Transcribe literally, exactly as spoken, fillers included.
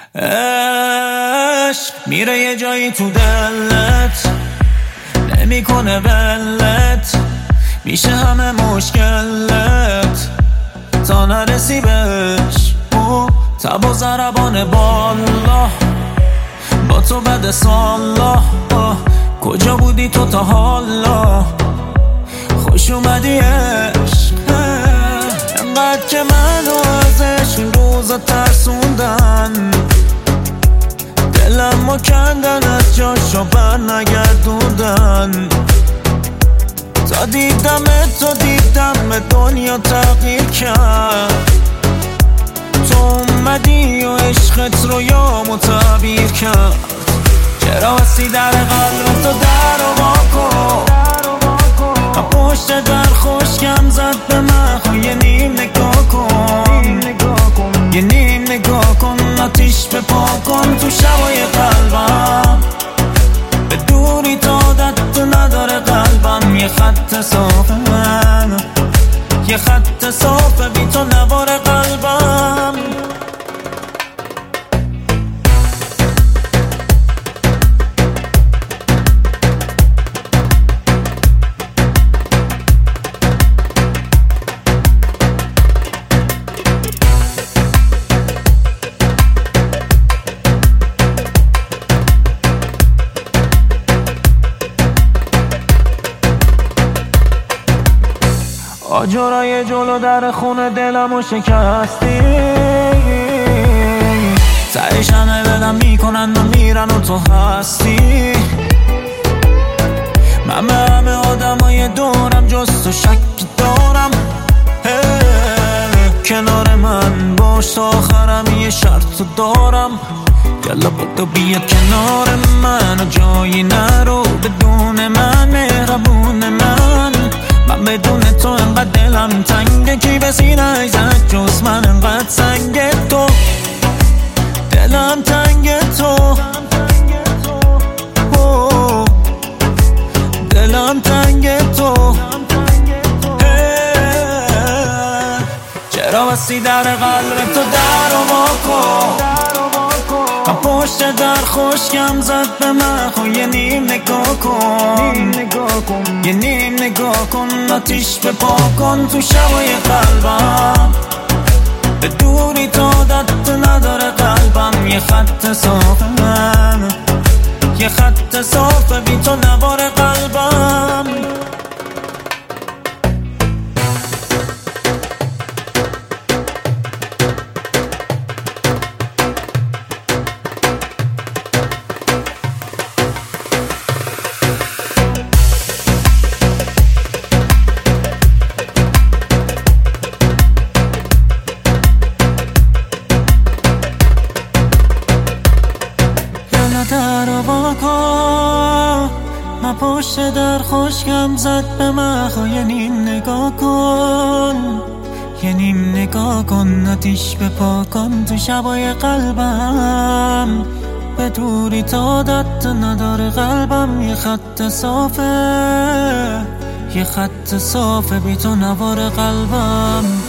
عشق میره یه جایی تو دلت، نمیکنه ولت، میشه همه مشکلت تا نرسی بهش. او تب و ضربان بالا با تو بد سالا، کجا بودی تو تا حالا؟ خوش اومدی عشق، انقدر که منو ازش این روزا ترسوندن، دلم و کندن از جاشو بر نگردوندن. تا دیدم تو دیدم دنیا تغییر کرد، تو اومدی و عشقت رو یامو تعبیر کرد. چرا وسی در قلب تو در و واکن، پشت در خوشگم زد به من، خو یه نیم نگاه کن، یه نیم نگاه کن، آتیش به پا کن تو شبای قلبم. به دوری تا عادت نداره قلبم، یه خط صافه من، یه خط صافه بی تو نوار قلبم. آجرای جلو در خونه دلمو شکستی، تهش همه بدم میکنن و میرن و تو هستی. من به همه آدمای دورم جز تو شک دارم، کنار من باش تا آخرم یه شرط دارم. یلا بدو بیا کنار من و جایی نرو بدون من، مهربون من. من بدون تو انقدر دلم تنگه، کی به سینه زد جز من انقدر سنگ تو، دلم تنگ تو، دلم تنگ تو. چرا وسی در قلب تو در و واکن، پشت در خوشگم زد به من، خو یه نیم نگاه کن، یه نیم نگاه کن، آتیش به پا کن تو شبای قلبم. به دوری تا عادت نداره قلبم، یه خط صافه من، یه خط صافه بی تو نوار قلبم. در و واکن، من پشت در خوشگم زد به من، خو یه نیم نگاه کن، یه نیم نگاه کن، آتیش به پا کن تو شبای قلبم. به دوری تا عادت نداره قلبم، یه خط صافه، یه خط صافه بی تو نوار قلبم.